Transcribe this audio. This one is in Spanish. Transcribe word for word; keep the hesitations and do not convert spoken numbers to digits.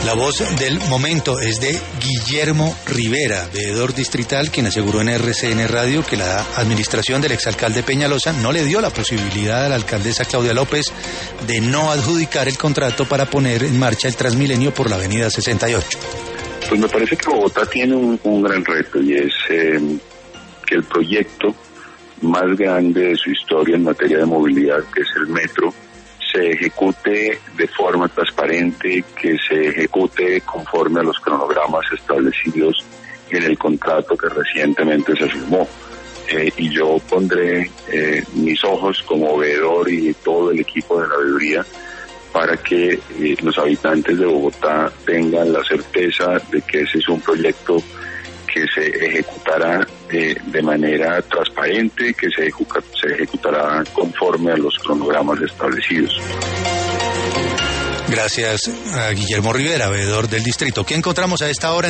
La voz del momento es de Guillermo Rivera, veedor distrital, quien aseguró en R C N Radio que la administración del exalcalde Peñalosa no le dio la posibilidad a la alcaldesa Claudia López de no adjudicar el contrato para poner en marcha el Transmilenio por la avenida sesenta y ocho. Pues me parece que Bogotá tiene un, un gran reto, y es eh, que el proyecto más grande de su historia en materia de movilidad, que es el metro, se ejecute de forma transparente, que se ejecute conforme a los cronogramas establecidos en el contrato que recientemente se firmó. Eh, y yo pondré eh, mis ojos como veedor y todo el equipo de la veeduría para que eh, los habitantes de Bogotá tengan la certeza de que ese es un proyecto que se ejecutará eh, de manera transparente, que se, ejecuta, se ejecutará conforme a los cronogramas establecidos. Gracias a Guillermo Rivera, veedor del distrito. ¿Qué encontramos a esta hora?